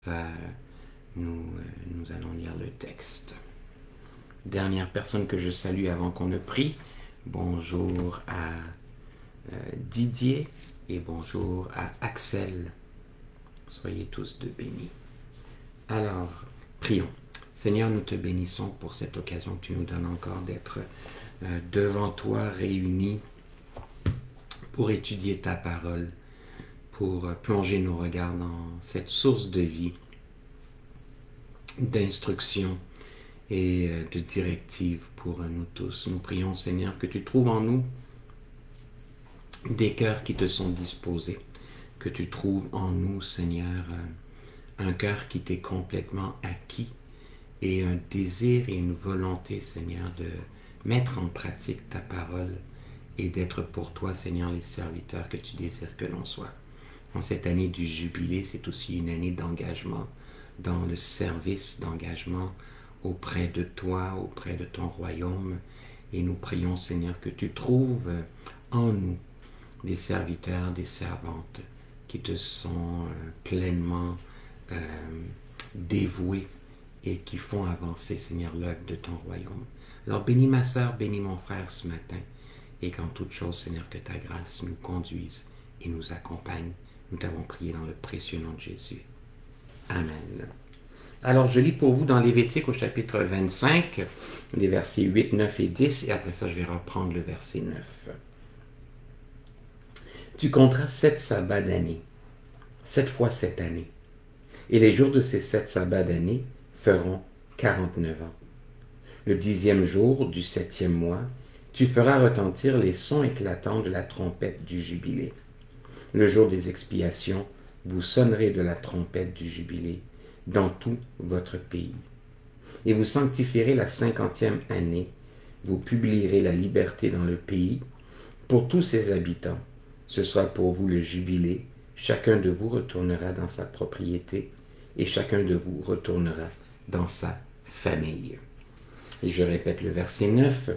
Ça, nous allons lire le texte. Dernière personne que je salue avant qu'on ne prie. Bonjour à Didier et bonjour à Axel. Soyez tous de bénis. Alors, prions. Seigneur, nous te bénissons pour cette occasion que tu nous donnes encore d'être devant toi réunis pour étudier ta parole, pour plonger nos regards dans cette source de vie, d'instruction et de directives pour nous tous. Nous prions, Seigneur, que tu trouves en nous des cœurs qui te sont disposés, que tu trouves en nous, Seigneur, un cœur qui t'est complètement acquis et un désir et une volonté, Seigneur, de mettre en pratique ta parole et d'être pour toi, Seigneur, les serviteurs que tu désires que l'on soit. En cette année du jubilé, c'est aussi une année d'engagement dans le service, d'engagement auprès de toi, auprès de ton royaume. Et nous prions, Seigneur, que tu trouves en nous des serviteurs, des servantes qui te sont pleinement dévoués et qui font avancer, Seigneur, l'œuvre de ton royaume. Alors bénis ma sœur, bénis mon frère ce matin, et qu'en toute chose, Seigneur, que ta grâce nous conduise et nous accompagne. Nous t'avons prié dans le précieux nom de Jésus. Amen. Alors, je lis pour vous dans Lévitique au chapitre 25, les versets 8, 9 et 10, et après ça, je vais reprendre le verset 9. Tu compteras 7 sabbats d'année, 7 fois 7 années, et les jours de ces 7 sabbats d'année feront 49 ans. Le 10e jour du 7e mois, tu feras retentir les sons éclatants de la trompette du jubilé. Le jour des expiations, vous sonnerez de la trompette du jubilé dans tout votre pays. Et vous sanctifierez la 50e année, vous publierez la liberté dans le pays pour tous ses habitants. Ce sera pour vous le jubilé, chacun de vous retournera dans sa propriété et chacun de vous retournera dans sa famille. Et je répète le verset 9.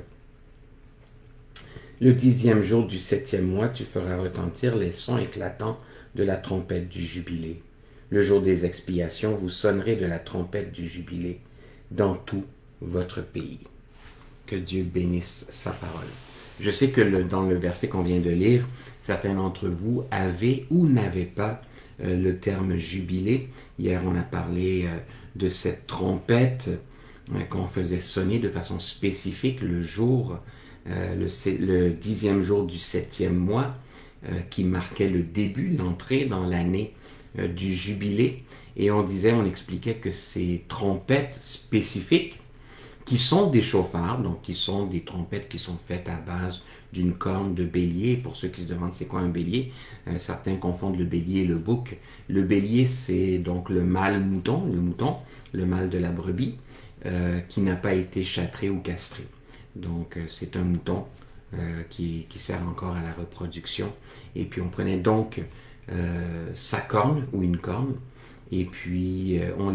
Le 10e jour du 7e mois, tu feras retentir les sons éclatants de la trompette du jubilé. Le jour des expiations, vous sonnerez de la trompette du jubilé dans tout votre pays. Que Dieu bénisse sa parole. Je sais que dans le verset qu'on vient de lire, certains d'entre vous avaient ou n'avaient pas le terme jubilé. Hier, on a parlé de cette trompette qu'on faisait sonner de façon spécifique le jour, le 10e jour du 7e mois, qui marquait le début, l'entrée dans l'année du jubilé. Et on expliquait que ces trompettes spécifiques, qui sont des chauffards, donc qui sont des trompettes qui sont faites à base d'une corne de bélier. Pour ceux qui se demandent c'est quoi un bélier, certains confondent le bélier et le bouc. Le bélier, c'est donc le mâle mouton, le mâle de la brebis, qui n'a pas été châtré ou castré. Donc c'est un mouton qui sert encore à la reproduction. Et puis on prenait donc sa corne ou une corne, et puis on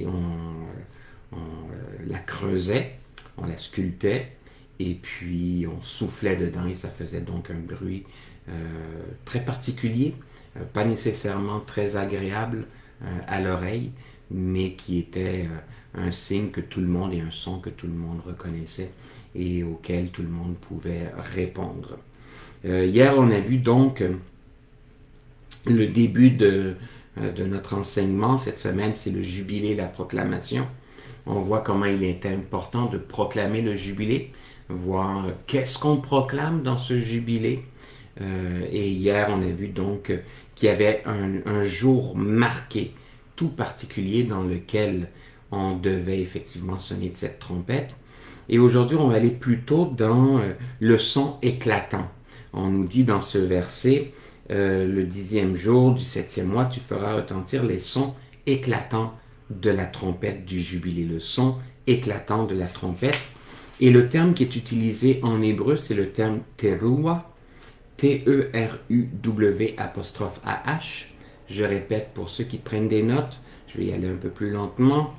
la creusait, on la sculptait, et puis on soufflait dedans, et ça faisait donc un bruit très particulier, pas nécessairement très agréable à l'oreille, mais qui était un signe que tout le monde, et un son que tout le monde reconnaissait, et auquel tout le monde pouvait répondre. Hier, on a vu donc le début de notre enseignement. Cette semaine, c'est le jubilé, la proclamation. On voit comment il est important de proclamer le jubilé, voir qu'est-ce qu'on proclame dans ce jubilé. Et hier, on a vu donc qu'il y avait un jour marqué, tout particulier, dans lequel on devait effectivement sonner de cette trompette. Et aujourd'hui, on va aller plutôt dans le son éclatant. On nous dit dans ce verset, le 10e jour du 7e mois, tu feras retentir les sons éclatants de la trompette du jubilé. Le son éclatant de la trompette. Et le terme qui est utilisé en hébreu, c'est le terme teruah, T-E-R-U-W apostrophe A-H. Je répète pour ceux qui prennent des notes, je vais y aller un peu plus lentement.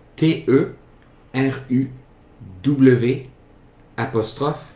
T-E-R-U-W apostrophe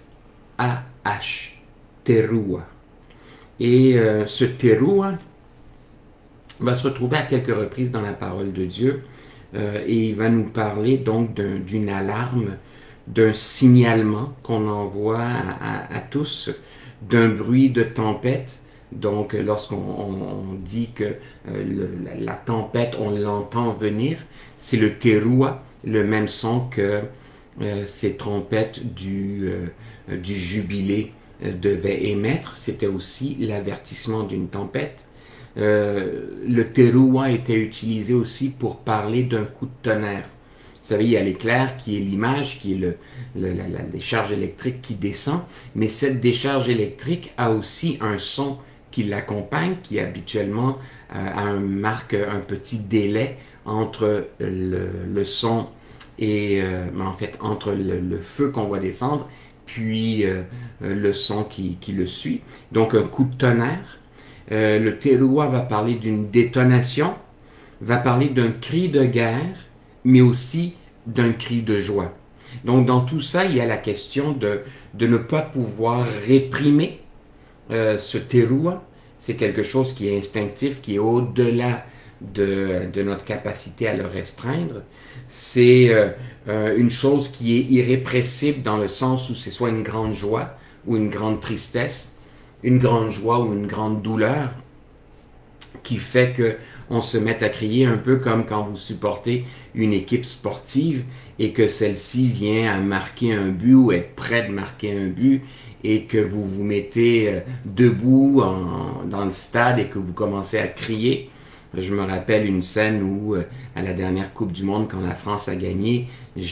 A-H. Teruah. Et ce teruah, va se retrouver à quelques reprises dans la parole de Dieu et il va nous parler donc d'une alarme, d'un signalement qu'on envoie à tous, d'un bruit de tempête. Donc, lorsqu'on dit que la tempête, on l'entend venir, c'est le teroua, le même son que ces trompettes du jubilé devaient émettre. C'était aussi l'avertissement d'une tempête. Le teroua était utilisé aussi pour parler d'un coup de tonnerre. Vous savez, il y a l'éclair qui est l'image, qui est la décharge électrique qui descend, mais cette décharge électrique a aussi un son qui l'accompagne, qui habituellement marque un petit délai entre le son et en fait entre le feu qu'on voit descendre, puis le son qui le suit. Donc un coup de tonnerre. Le teroua va parler d'une détonation, va parler d'un cri de guerre, mais aussi d'un cri de joie. Donc dans tout ça, il y a la question de ne pas pouvoir réprimer ce teroua. C'est quelque chose qui est instinctif, qui est au-delà de notre capacité à le restreindre. C'est une chose qui est irrépressible dans le sens où c'est soit une grande joie ou une grande tristesse, une grande joie ou une grande douleur qui fait que on se met à crier un peu comme quand vous supportez une équipe sportive et que celle-ci vient à marquer un but ou être près de marquer un but et que vous vous mettez debout dans le stade et que vous commencez à crier. Je me rappelle une scène où, à la dernière Coupe du Monde, quand la France a gagné,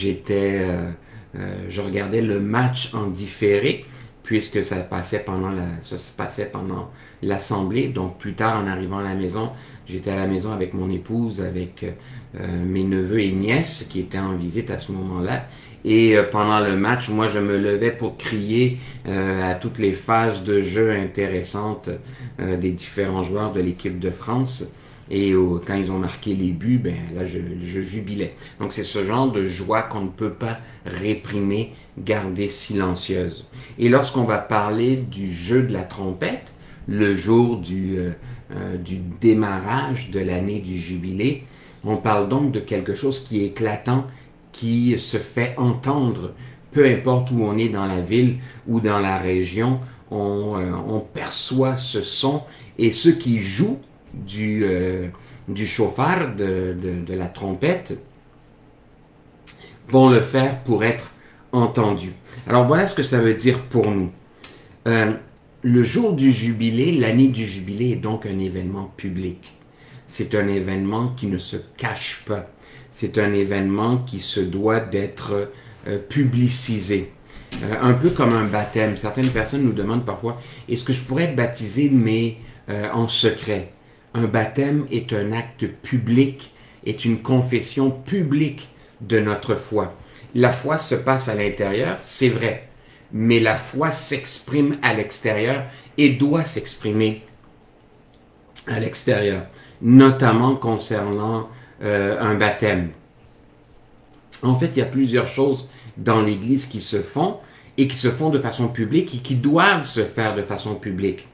je regardais le match en différé, puisque ça se passait pendant l'assemblée. Donc plus tard, en arrivant à la maison, j'étais à la maison avec mon épouse, avec mes neveux et nièces qui étaient en visite à ce moment-là. Et pendant le match, moi, je me levais pour crier à toutes les phases de jeu intéressantes des différents joueurs de l'équipe de France. Et quand ils ont marqué les buts, ben là, je jubilais. Donc, c'est ce genre de joie qu'on ne peut pas réprimer, garder silencieuse. Et lorsqu'on va parler du jeu de la trompette, le jour du démarrage de l'année du jubilé, on parle donc de quelque chose qui est éclatant, qui se fait entendre, peu importe où on est dans la ville ou dans la région, on perçoit ce son et ceux qui jouent du chauffard, de la trompette, vont le faire pour être entendus. Alors voilà ce que ça veut dire pour nous. Le jour du jubilé, l'année du jubilé est donc un événement public. C'est un événement qui ne se cache pas. C'est un événement qui se doit d'être publicisé. Un peu comme un baptême. Certaines personnes nous demandent parfois, est-ce que je pourrais être baptisé, mais en secret? Un baptême est un acte public, est une confession publique de notre foi. La foi se passe à l'intérieur, c'est vrai, mais la foi s'exprime à l'extérieur et doit s'exprimer à l'extérieur, notamment concernant un baptême. En fait, il y a plusieurs choses dans l'Église qui se font et qui se font de façon publique et qui doivent se faire de façon publique.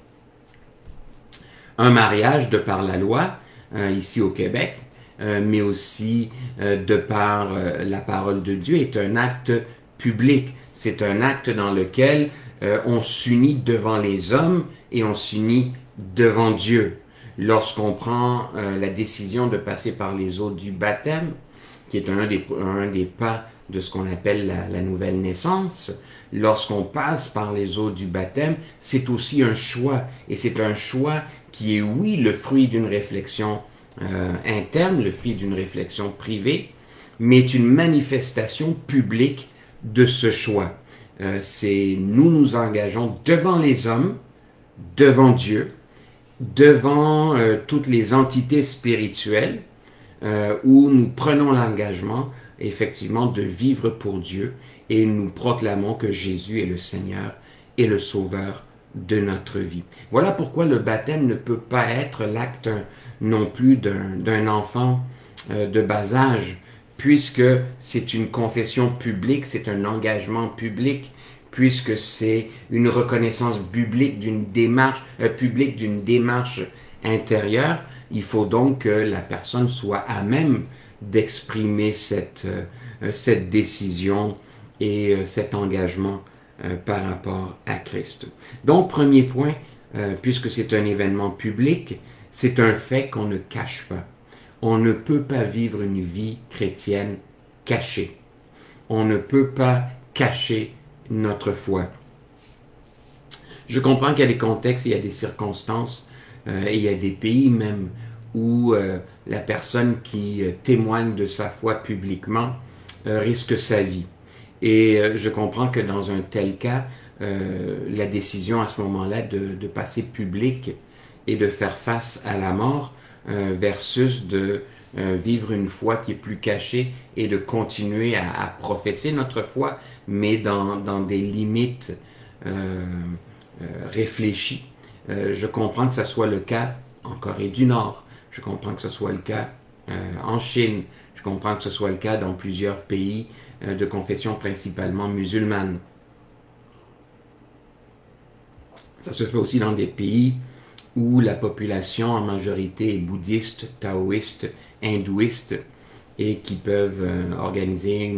Un mariage de par la loi, ici au Québec, mais aussi de par la parole de Dieu, est un acte public. C'est un acte dans lequel on s'unit devant les hommes et on s'unit devant Dieu. Lorsqu'on prend la décision de passer par les eaux du baptême, qui est un des pas de ce qu'on appelle la nouvelle naissance, lorsqu'on passe par les eaux du baptême, c'est aussi un choix. Et c'est un choix qui est, oui, le fruit d'une réflexion interne, le fruit d'une réflexion privée, mais est une manifestation publique de ce choix. C'est nous nous engageons devant les hommes, devant Dieu, devant toutes les entités spirituelles, où nous prenons l'engagement effectivement de vivre pour Dieu et nous proclamons que Jésus est le Seigneur et le Sauveur de notre vie. Voilà pourquoi le baptême ne peut pas être l'acte non plus d'un enfant de bas âge, puisque c'est une confession publique, c'est un engagement public, puisque c'est une reconnaissance publique d'une démarche intérieure. Il faut donc que la personne soit à même d'exprimer cette décision et cet engagement par rapport à Christ. Donc, premier point, puisque c'est un événement public, c'est un fait qu'on ne cache pas. On ne peut pas vivre une vie chrétienne cachée. On ne peut pas cacher notre foi. Je comprends qu'il y a des contextes, il y a des circonstances, et il y a des pays même où la personne qui témoigne de sa foi publiquement risque sa vie. Et je comprends que dans un tel cas, la décision à ce moment-là de passer public et de faire face à la mort versus de vivre une foi qui est plus cachée et de continuer à professer notre foi, mais dans des limites réfléchies. Je comprends que ce soit le cas en Corée du Nord, je comprends que ce soit le cas en Chine, je comprends que ce soit le cas dans plusieurs pays de confession principalement musulmane. Ça se fait aussi dans des pays où la population en majorité est bouddhiste, taoïste, hindouiste et qui peuvent organiser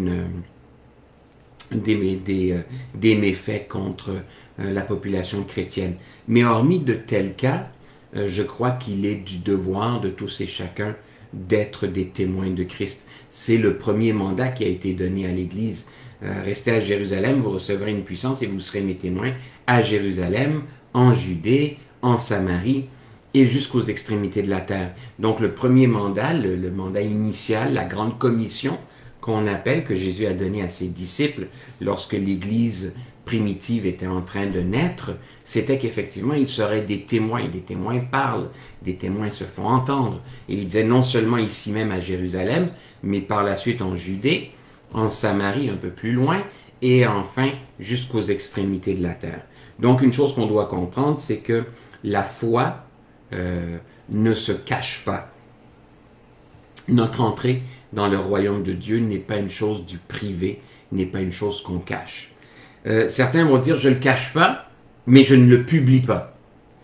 des méfaits contre la population chrétienne. Mais hormis de tels cas, je crois qu'il est du devoir de tous et chacun d'être des témoins de Christ. C'est le premier mandat qui a été donné à l'Église. Restez à Jérusalem, vous recevrez une puissance et vous serez mes témoins à Jérusalem, en Judée, en Samarie et jusqu'aux extrémités de la terre. Donc le premier mandat, le mandat initial, la grande commission qu'on appelle, que Jésus a donné à ses disciples lorsque l'Église primitive était en train de naître, c'était qu'effectivement, ils seraient des témoins. Des témoins parlent, des témoins se font entendre. Et il disait non seulement ici même à Jérusalem, mais par la suite en Judée, en Samarie un peu plus loin, et enfin jusqu'aux extrémités de la terre. Donc une chose qu'on doit comprendre, c'est que la foi ne se cache pas. Notre entrée dans le royaume de Dieu n'est pas une chose du privé, n'est pas une chose qu'on cache. Certains vont dire, je ne le cache pas, mais je ne le publie pas.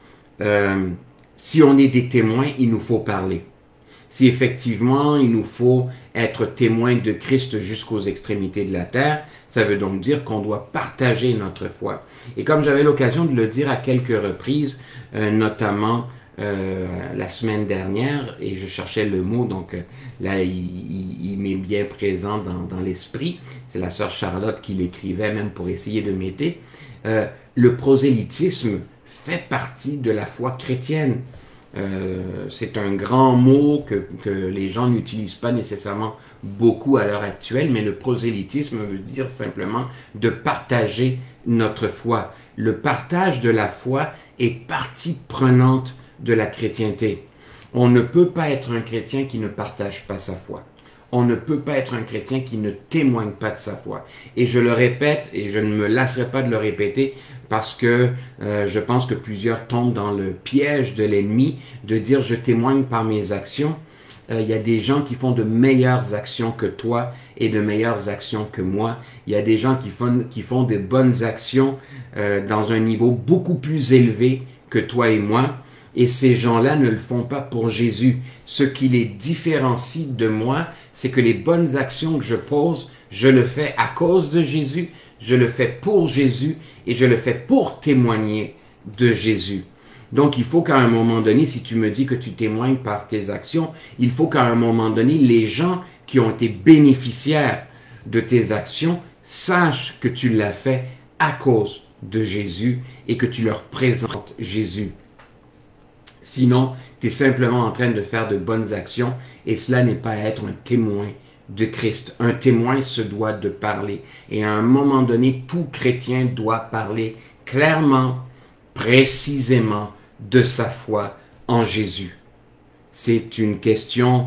Si on est des témoins, il nous faut parler. Si effectivement il nous faut être témoins de Christ jusqu'aux extrémités de la terre, ça veut donc dire qu'on doit partager notre foi. Et comme j'avais l'occasion de le dire à quelques reprises, notamment la semaine dernière, et je cherchais le mot, donc là il m'est bien présent dans l'esprit, c'est la sœur Charlotte qui l'écrivait même pour essayer de m'aider, le prosélytisme fait partie de la foi chrétienne. C'est un grand mot que les gens n'utilisent pas nécessairement beaucoup à l'heure actuelle, mais le prosélytisme veut dire simplement de partager notre foi. Le partage de la foi est partie prenante de la chrétienté. On ne peut pas être un chrétien qui ne partage pas sa foi. On ne peut pas être un chrétien qui ne témoigne pas de sa foi. Et je le répète, et je ne me lasserai pas de le répéter, parce que je pense que plusieurs tombent dans le piège de l'ennemi de dire je témoigne par mes actions. Il y a des gens qui font de meilleures actions que toi et de meilleures actions que moi. Il y a des gens qui font de bonnes actions dans un niveau beaucoup plus élevé que toi et moi. Et ces gens-là ne le font pas pour Jésus. Ce qui les différencie de moi, c'est que les bonnes actions que je pose, je le fais à cause de Jésus, je le fais pour Jésus et je le fais pour témoigner de Jésus. Donc il faut qu'à un moment donné, si tu me dis que tu témoignes par tes actions, il faut qu'à un moment donné, les gens qui ont été bénéficiaires de tes actions sachent que tu l'as fait à cause de Jésus et que tu leur présentes Jésus. Sinon, tu es simplement en train de faire de bonnes actions et cela n'est pas être un témoin de Christ. Un témoin se doit de parler. Et à un moment donné, tout chrétien doit parler clairement, précisément de sa foi en Jésus. C'est une question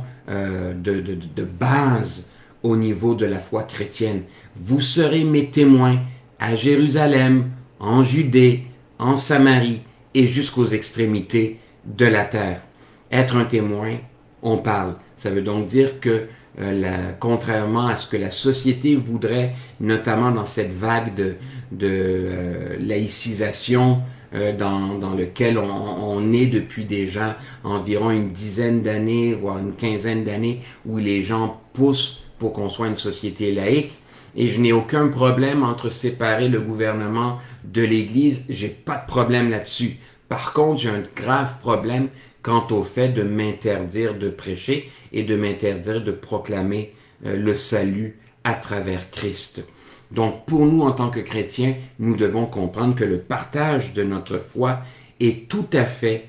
de base au niveau de la foi chrétienne. Vous serez mes témoins à Jérusalem, en Judée, en Samarie et jusqu'aux extrémités de la terre. Être un témoin, on parle. Ça veut donc dire que contrairement à ce que la société voudrait, notamment dans cette vague de laïcisation dans lequel on est depuis déjà environ une dizaine d'années, voire une quinzaine d'années, où les gens poussent pour qu'on soit une société laïque. Et je n'ai aucun problème entre séparer le gouvernement de l'Église. J'ai pas de problème là-dessus. Par contre, j'ai un grave problème quant au fait de m'interdire de prêcher et de m'interdire de proclamer le salut à travers Christ. Donc, pour nous, en tant que chrétiens, nous devons comprendre que le partage de notre foi est tout à fait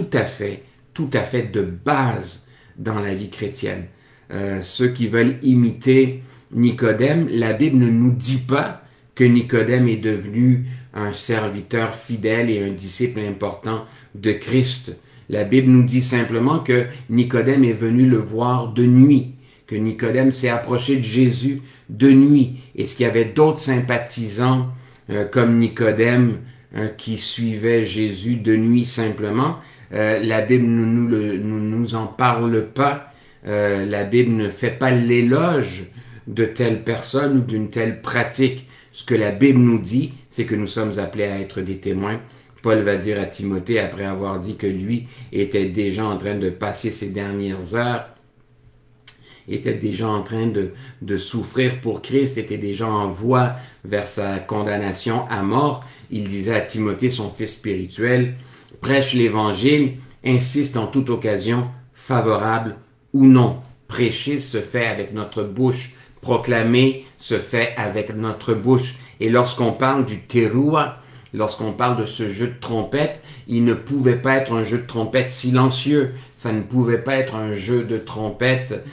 de base dans la vie chrétienne. Ceux qui veulent imiter Nicodème, la Bible ne nous dit pas que Nicodème est devenu un serviteur fidèle et un disciple important de Christ. La Bible nous dit simplement que Nicodème est venu le voir de nuit, que Nicodème s'est approché de Jésus de nuit. Est-ce qu'il y avait d'autres sympathisants comme Nicodème qui suivaient Jésus de nuit simplement? La Bible ne nous en parle pas. La Bible ne fait pas l'éloge de telle personne ou d'une telle pratique. Ce que la Bible nous dit, c'est que nous sommes appelés à être des témoins. Paul va dire à Timothée, après avoir dit que lui était déjà en train de passer ses dernières heures, était déjà en train de souffrir pour Christ, était déjà en voie vers sa condamnation à mort, il disait à Timothée, son fils spirituel, prêche l'Évangile, insiste en toute occasion, favorable ou non. Prêcher se fait avec notre bouche. Proclamer se fait avec notre bouche. Et lorsqu'on parle du teruah, lorsqu'on parle de ce jeu de trompette, il ne pouvait pas être un jeu de trompette silencieux. Ça ne pouvait pas être un jeu de trompette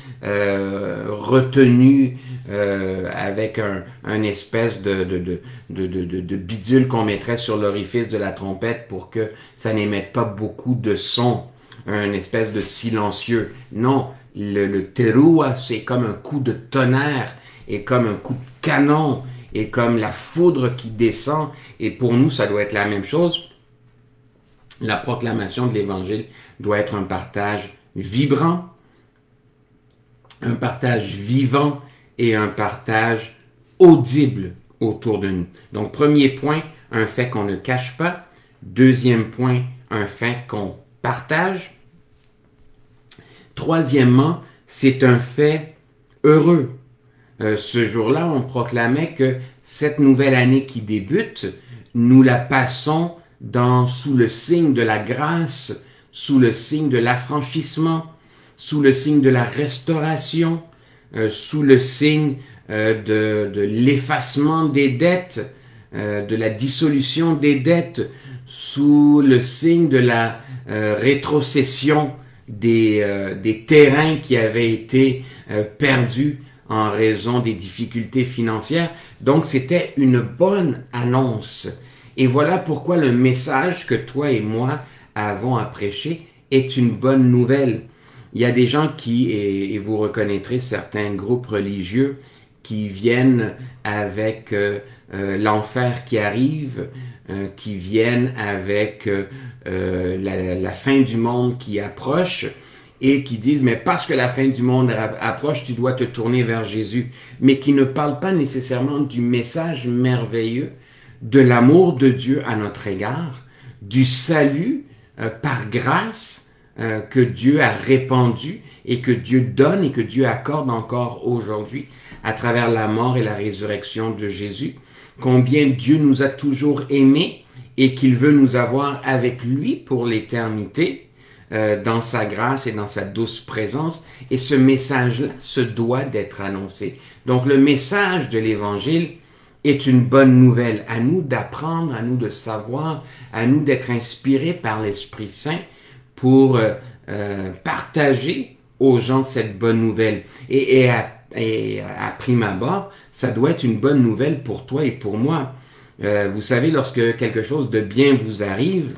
retenu avec un espèce de bidule qu'on mettrait sur l'orifice de la trompette pour que ça n'émette pas beaucoup de son. Un espèce de silencieux. Non, le teruah, c'est comme un coup de tonnerre et comme un coup de canon et comme la foudre qui descend. Et pour nous, ça doit être la même chose. La proclamation de l'Évangile doit être un partage vibrant, un partage vivant et un partage audible autour de nous. Donc, premier point, un fait qu'on ne cache pas. Deuxième point, un fait qu'on partage. Troisièmement, c'est un fait heureux. Ce jour-là, on proclamait que cette nouvelle année qui débute, nous la passons sous le signe de la grâce, sous le signe de l'affranchissement, sous le signe de la restauration, sous le signe de l'effacement des dettes, de la dissolution des dettes, sous le signe de la rétrocession des terrains qui avaient été perdus en raison des difficultés financières. Donc, c'était une bonne annonce. Et voilà pourquoi le message que toi et moi avons à prêcher est une bonne nouvelle. Il y a des gens qui, et vous reconnaîtrez certains groupes religieux, qui viennent avec l'enfer qui arrive, qui viennent avec la fin du monde qui approche, et qui disent, mais parce que la fin du monde approche, tu dois te tourner vers Jésus, mais qui ne parlent pas nécessairement du message merveilleux de l'amour de Dieu à notre égard, du salut par grâce que Dieu a répandu et que Dieu donne et que Dieu accorde encore aujourd'hui à travers la mort et la résurrection de Jésus, combien Dieu nous a toujours aimés et qu'il veut nous avoir avec lui pour l'éternité, dans sa grâce et dans sa douce présence, et ce message-là se doit d'être annoncé. Donc le message de l'Évangile est une bonne nouvelle. À nous d'apprendre, à nous de savoir, à nous d'être inspirés par l'Esprit Saint pour partager aux gens cette bonne nouvelle. Et à prime abord, ça doit être une bonne nouvelle pour toi et pour moi. Vous savez, lorsque quelque chose de bien vous arrive,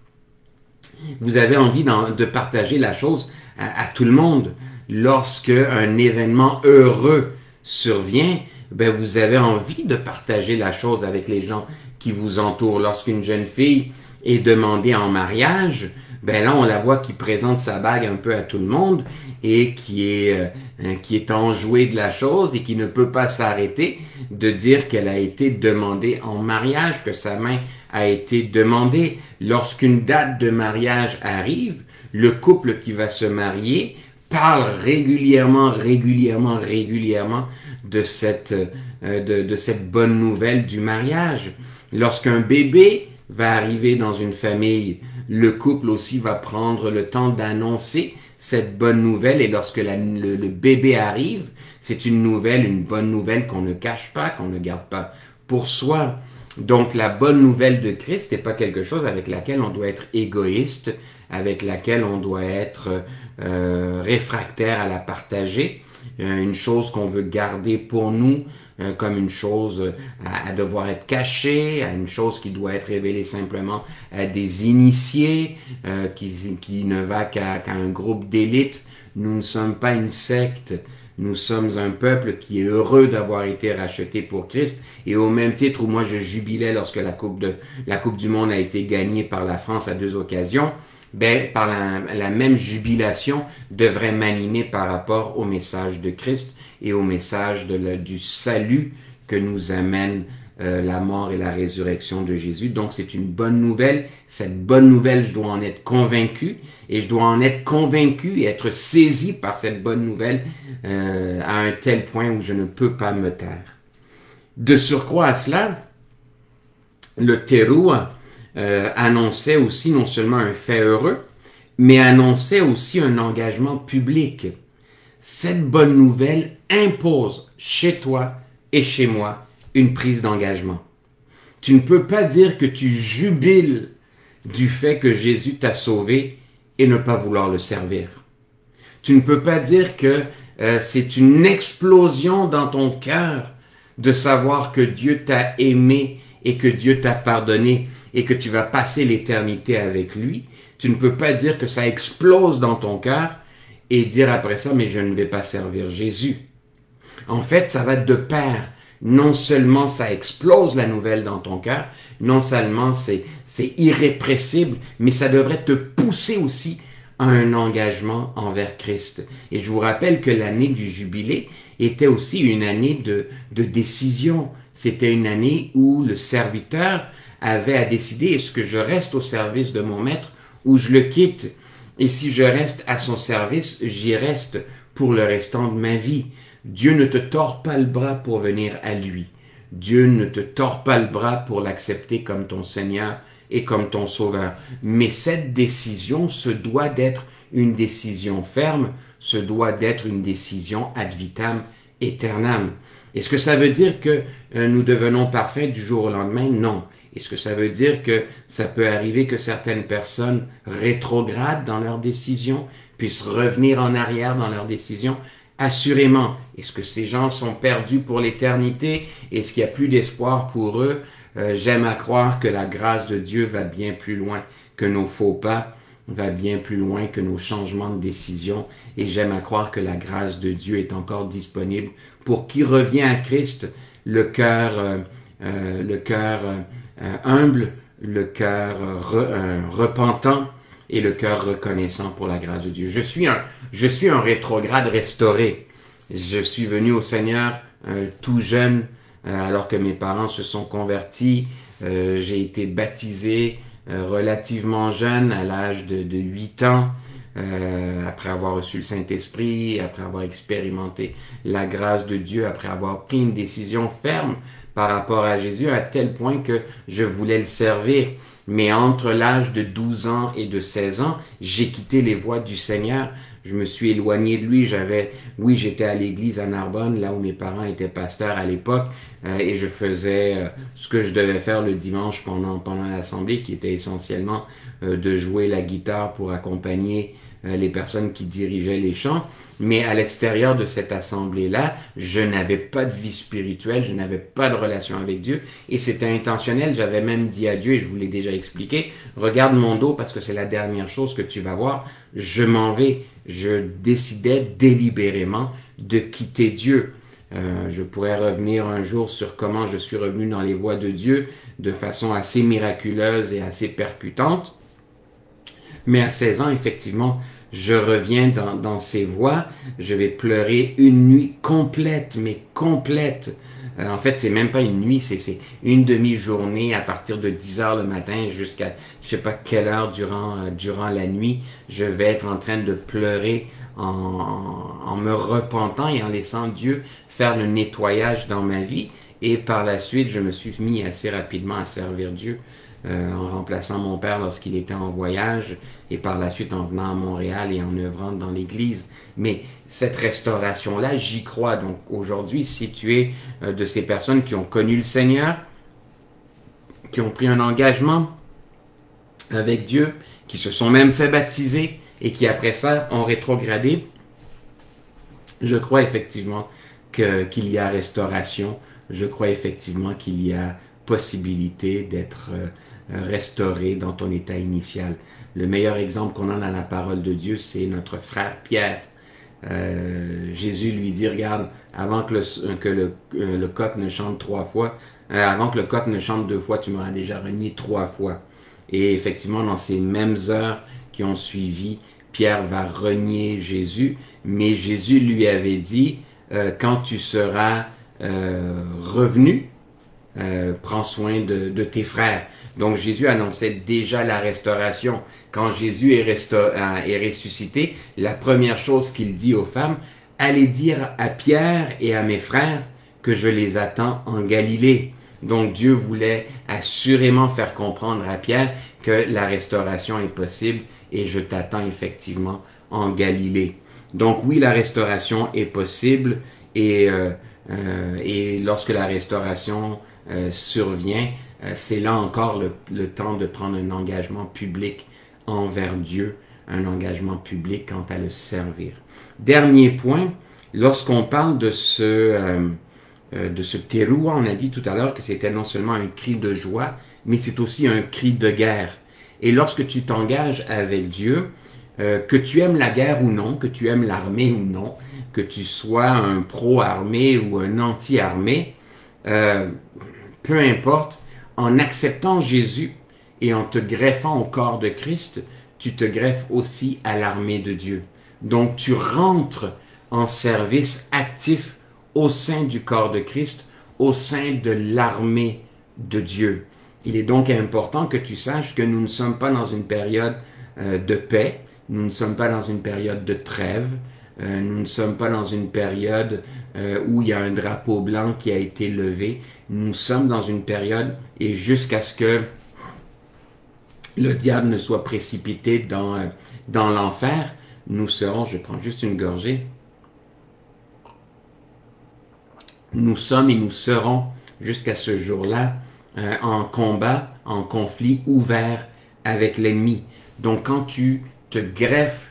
vous avez envie de partager la chose à tout le monde. Lorsque un événement heureux survient, ben vous avez envie de partager la chose avec les gens qui vous entourent. Lorsqu'une jeune fille est demandée en mariage, ben là on la voit qui présente sa bague un peu à tout le monde et qui est enjouée de la chose et qui ne peut pas s'arrêter de dire qu'elle a été demandée en mariage, que sa main a été demandée. Lorsqu'une date de mariage arrive, le couple qui va se marier parle régulièrement de cette bonne nouvelle du mariage. Lorsqu'un bébé va arriver dans une famille, le couple aussi va prendre le temps d'annoncer cette bonne nouvelle, et lorsque le bébé arrive, c'est une bonne nouvelle qu'on ne cache pas, qu'on ne garde pas pour soi. Donc la bonne nouvelle de Christ n'est pas quelque chose avec laquelle on doit être égoïste, avec laquelle on doit être réfractaire à la partager, une chose qu'on veut garder pour nous, comme une chose à devoir être cachée, à une chose qui doit être révélée simplement à des initiés, qui ne va qu'à un groupe d'élite. Nous ne sommes pas une secte, nous sommes un peuple qui est heureux d'avoir été racheté pour Christ. Et au même titre où moi je jubilais lorsque la Coupe du Monde a été gagnée par la France à 2 occasions, ben, par la même jubilation devrait m'animer par rapport au message de Christ et au message du salut que nous amène la mort et la résurrection de Jésus. Donc c'est une bonne nouvelle. Cette bonne nouvelle, je dois en être convaincu, et je dois en être convaincu et être saisi par cette bonne nouvelle à un tel point où je ne peux pas me taire. De surcroît à cela, le terouah annonçait aussi non seulement un fait heureux, mais annonçait aussi un engagement public. Cette bonne nouvelle impose chez toi et chez moi une prise d'engagement. Tu ne peux pas dire que tu jubiles du fait que Jésus t'a sauvé et ne pas vouloir le servir. Tu ne peux pas dire que c'est une explosion dans ton cœur de savoir que Dieu t'a aimé et que Dieu t'a pardonné et que tu vas passer l'éternité avec lui. Tu ne peux pas dire que ça explose dans ton cœur et dire après ça, mais je ne vais pas servir Jésus. En fait, ça va de pair. Non seulement ça explose la nouvelle dans ton cœur, non seulement c'est irrépressible, mais ça devrait te pousser aussi à un engagement envers Christ. Et je vous rappelle que l'année du jubilé était aussi une année de décision. C'était une année où le serviteur avait à décider, est-ce que je reste au service de mon maître ou je le quitte? Et si je reste à son service, j'y reste pour le restant de ma vie. Dieu ne te tord pas le bras pour venir à lui. Dieu ne te tord pas le bras pour l'accepter comme ton Seigneur et comme ton Sauveur. Mais cette décision se doit d'être une décision ferme, se doit d'être une décision ad vitam aeternam. Est-ce que ça veut dire que nous devenons parfaits du jour au lendemain? Non. Est-ce que ça veut dire que ça peut arriver que certaines personnes rétrogradent dans leurs décisions, puissent revenir en arrière dans leurs décisions? Assurément. Est-ce que ces gens sont perdus pour l'éternité? Est-ce qu'il n'y a plus d'espoir pour eux? J'aime à croire que la grâce de Dieu va bien plus loin que nos faux pas, va bien plus loin que nos changements de décision, et j'aime à croire que la grâce de Dieu est encore disponible pour qui revient à Christ, le cœur humble, le cœur repentant et le cœur reconnaissant pour la grâce de Dieu. Je suis un rétrograde restauré. Je suis venu au Seigneur tout jeune, alors que mes parents se sont convertis. J'ai été baptisé relativement jeune, à l'âge de 8 ans, après avoir reçu le Saint-Esprit, après avoir expérimenté la grâce de Dieu, après avoir pris une décision ferme par rapport à Jésus, à tel point que je voulais le servir. Mais entre l'âge de 12 ans et de 16 ans, j'ai quitté les voies du Seigneur. Je me suis éloigné de lui. J'étais à l'église à Narbonne, là où mes parents étaient pasteurs à l'époque, et je faisais ce que je devais faire le dimanche pendant l'assemblée, qui était essentiellement de jouer la guitare pour accompagner les personnes qui dirigeaient les chants. Mais à l'extérieur de cette assemblée-là, je n'avais pas de vie spirituelle, je n'avais pas de relation avec Dieu, et c'était intentionnel. J'avais même dit à Dieu, et je vous l'ai déjà expliqué, regarde mon dos parce que c'est la dernière chose que tu vas voir, je m'en vais. Je décidais délibérément de quitter Dieu. Je pourrais revenir un jour sur comment je suis revenu dans les voies de Dieu de façon assez miraculeuse et assez percutante. Mais à 16 ans, effectivement, je reviens dans ces voies. Je vais pleurer une nuit complète, mais complète. En fait, c'est même pas une nuit, c'est une demi-journée à partir de 10 heures le matin jusqu'à je sais pas quelle heure durant la nuit. Je vais être en train de pleurer en me repentant et en laissant Dieu faire le nettoyage dans ma vie. Et par la suite, je me suis mis assez rapidement à servir Dieu en remplaçant mon père lorsqu'il était en voyage et par la suite en venant à Montréal et en œuvrant dans l'église. Mais cette restauration-là, j'y crois. Donc aujourd'hui, si tu es de ces personnes qui ont connu le Seigneur, qui ont pris un engagement avec Dieu, qui se sont même fait baptiser et qui après ça ont rétrogradé, je crois effectivement qu'il y a restauration. Je crois effectivement qu'il y a possibilité d'être restauré dans ton état initial. Le meilleur exemple qu'on a dans la parole de Dieu, c'est notre frère Pierre. Jésus lui dit, regarde, avant que le coq ne chante 3 fois, avant que le coq ne chante 2 fois, tu m'auras déjà renié 3 fois. Et effectivement, dans ces mêmes heures qui ont suivi, Pierre va renier Jésus, mais Jésus lui avait dit, quand tu seras revenu, prends soin de tes frères. Donc Jésus annonçait déjà la restauration. Quand Jésus est ressuscité, la première chose qu'il dit aux femmes, allez dire à Pierre et à mes frères que je les attends en Galilée. Donc Dieu voulait assurément faire comprendre à Pierre que la restauration est possible et je t'attends effectivement en Galilée. Donc oui, la restauration est possible et lorsque la restauration survient, c'est là encore le temps de prendre un engagement public envers Dieu, un engagement public quant à le servir. Dernier point, lorsqu'on parle de ce teroua, on a dit tout à l'heure que c'était non seulement un cri de joie, mais c'est aussi un cri de guerre. Et lorsque tu t'engages avec Dieu, que tu aimes la guerre ou non, que tu aimes l'armée ou non, que tu sois un pro-armée ou un anti-armée, peu importe, en acceptant Jésus et en te greffant au corps de Christ, tu te greffes aussi à l'armée de Dieu. Donc tu rentres en service actif au sein du corps de Christ, au sein de l'armée de Dieu. Il est donc important que tu saches que nous ne sommes pas dans une période de paix, nous ne sommes pas dans une période de trêve, nous ne sommes pas dans une période où il y a un drapeau blanc qui a été levé. Nous sommes dans une période, et jusqu'à ce que le diable ne soit précipité dans l'enfer, nous serons, je prends juste une gorgée, nous sommes et nous serons jusqu'à ce jour-là en combat, en conflit ouvert avec l'ennemi. Donc quand tu te greffes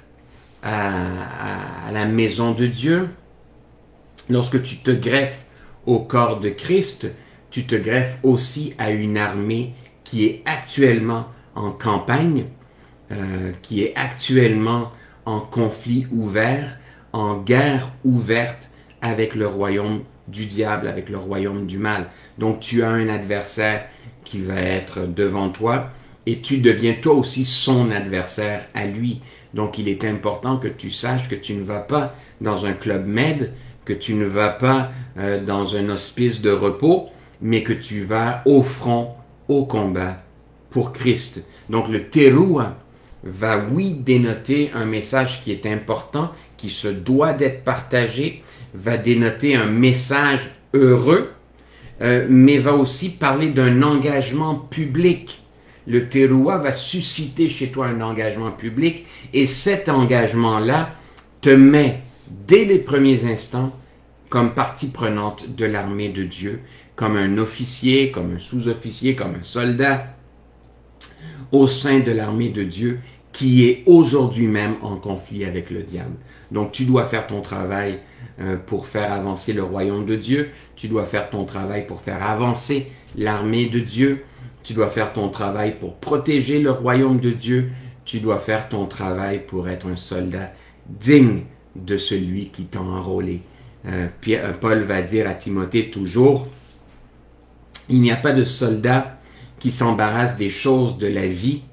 à la maison de Dieu, lorsque tu te greffes au corps de Christ, tu te greffes aussi à une armée qui est actuellement en campagne, qui est actuellement en conflit ouvert, en guerre ouverte avec le royaume du diable, avec le royaume du mal. Donc tu as un adversaire qui va être devant toi et tu deviens toi aussi son adversaire à lui. Donc il est important que tu saches que tu ne vas pas dans un club med, que tu ne vas pas dans un hospice de repos, mais que tu vas au front, au combat pour Christ. Donc le teroua va, oui, dénoter un message qui est important, qui se doit d'être partagé, va dénoter un message heureux, mais va aussi parler d'un engagement public. Le teroua va susciter chez toi un engagement public et cet engagement-là te met dès les premiers instants comme partie prenante de l'armée de Dieu, comme un officier, comme un sous-officier, comme un soldat au sein de l'armée de Dieu qui est aujourd'hui même en conflit avec le diable. Donc tu dois faire ton travail pour faire avancer le royaume de Dieu, tu dois faire ton travail pour faire avancer l'armée de Dieu, tu dois faire ton travail pour protéger le royaume de Dieu, tu dois faire ton travail pour être un soldat digne de celui qui t'a enrôlé. Paul va dire à Timothée toujours, il n'y a pas de soldat qui s'embarrasse des choses de la vie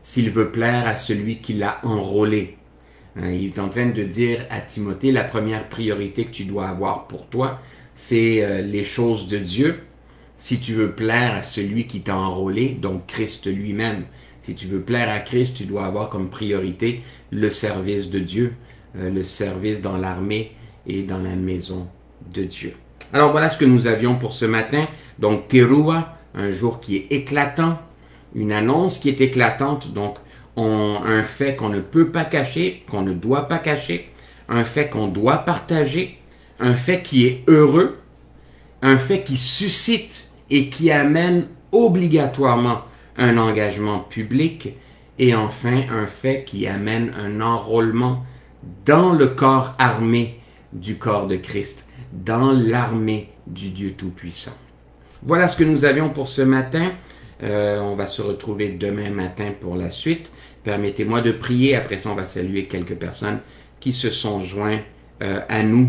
s'il veut plaire à celui qui l'a enrôlé. Il est en train de dire à Timothée, la première priorité que tu dois avoir pour toi, c'est les choses de Dieu. Si tu veux plaire à celui qui t'a enrôlé, donc Christ lui-même, si tu veux plaire à Christ, tu dois avoir comme priorité le service de Dieu, le service dans l'armée et dans la maison de Dieu. Alors voilà ce que nous avions pour ce matin. Donc Teruah, un jour qui est éclatant, une annonce qui est éclatante, donc un fait qu'on ne peut pas cacher, qu'on ne doit pas cacher, un fait qu'on doit partager, un fait qui est heureux, un fait qui suscite et qui amène obligatoirement un engagement public, et enfin un fait qui amène un enrôlement dans le corps armé du corps de Christ, dans l'armée du Dieu Tout-Puissant. Voilà ce que nous avions pour ce matin. On va se retrouver demain matin pour la suite. Permettez-moi de prier. Après ça, on va saluer quelques personnes qui se sont joints à nous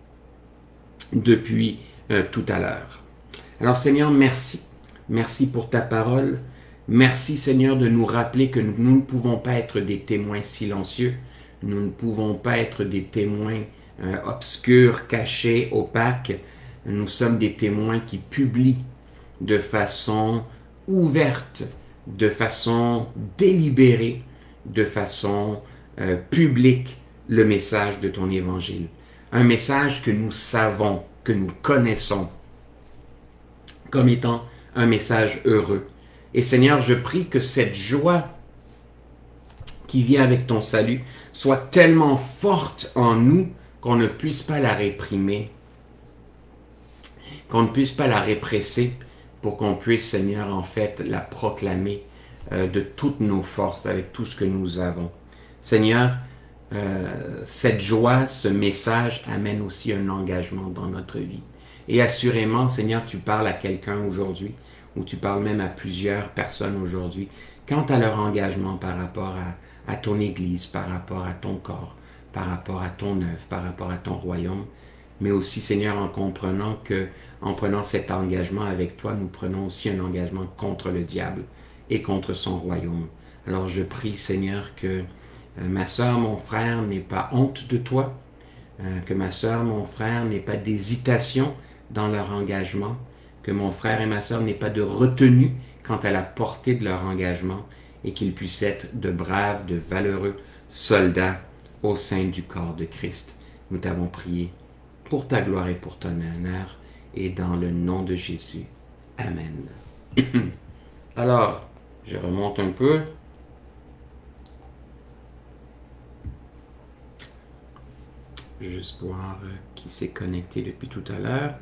depuis tout à l'heure. Alors Seigneur, merci. Merci pour ta parole. Merci Seigneur de nous rappeler que nous ne pouvons pas être des témoins silencieux. Nous ne pouvons pas être des témoins obscurs, cachés, opaques. Nous sommes des témoins qui publient de façon ouverte, de façon délibérée, de façon publique le message de ton évangile. Un message que nous savons, que nous connaissons comme étant un message heureux. Et Seigneur, je prie que cette joie qui vient avec ton salut soit tellement forte en nous qu'on ne puisse pas la réprimer, qu'on ne puisse pas la répresser, pour qu'on puisse, Seigneur, en fait, la proclamer de toutes nos forces, avec tout ce que nous avons. Seigneur, cette joie, ce message amène aussi un engagement dans notre vie. Et assurément, Seigneur, tu parles à quelqu'un aujourd'hui, ou tu parles même à plusieurs personnes aujourd'hui, quant à leur engagement par rapport à ton Église, par rapport à ton corps, par rapport à ton œuvre, par rapport à ton royaume, mais aussi, Seigneur, en comprenant que, en prenant cet engagement avec toi, nous prenons aussi un engagement contre le diable et contre son royaume. Alors je prie, Seigneur, que ma sœur, mon frère n'aient pas honte de toi, que ma sœur, mon frère n'aient pas d'hésitation dans leur engagement, que mon frère et ma sœur n'aient pas de retenue quant à la portée de leur engagement, et qu'ils puissent être de braves, de valeureux soldats au sein du corps de Christ. Nous t'avons prié pour ta gloire et pour ton honneur, et dans le nom de Jésus. Amen. Alors, je remonte un peu. Juste voir qui s'est connecté depuis tout à l'heure.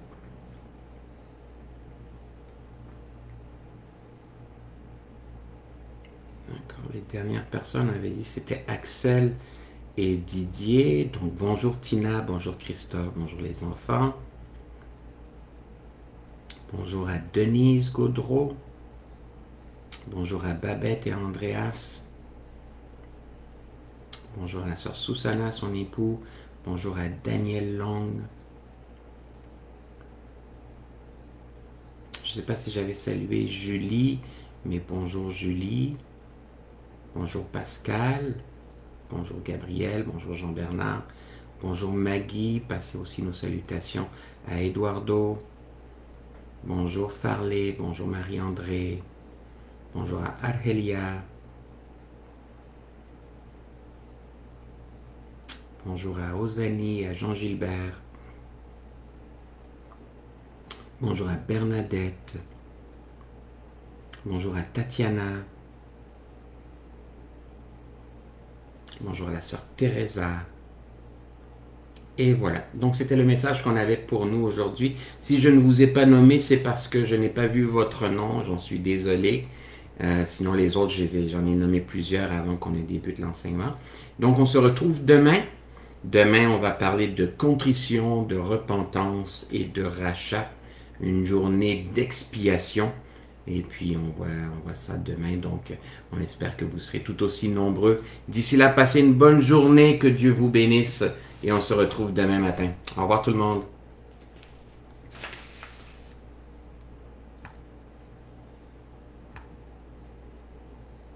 D'accord, les dernières personnes avaient dit que c'était Axel et Didier. Donc bonjour Tina, bonjour Christophe, bonjour les enfants. Bonjour à Denise Gaudreau. Bonjour à Babette et Andreas. Bonjour à la sœur Susanna, son époux. Bonjour à Daniel Long. Je ne sais pas si j'avais salué Julie, mais bonjour Julie. Bonjour Pascal. Bonjour Gabriel. Bonjour Jean-Bernard. Bonjour Maggie. Passez aussi nos salutations à Eduardo. Bonjour Farley. Bonjour Marie-André. Bonjour à Argelia. Bonjour à Osani, à Jean-Gilbert. Bonjour à Bernadette. Bonjour à Tatiana. Bonjour à la sœur Teresa. Et voilà. Donc c'était le message qu'on avait pour nous aujourd'hui. Si je ne vous ai pas nommé, c'est parce que je n'ai pas vu votre nom. J'en suis désolé. Sinon les autres, j'en ai nommé plusieurs avant qu'on ait débuté l'enseignement. Donc on se retrouve demain. Demain, on va parler de contrition, de repentance et de rachat. Une journée d'expiation. Et puis, on voit ça demain. Donc, on espère que vous serez tout aussi nombreux. D'ici là, passez une bonne journée. Que Dieu vous bénisse. Et on se retrouve demain matin. Au revoir tout le monde.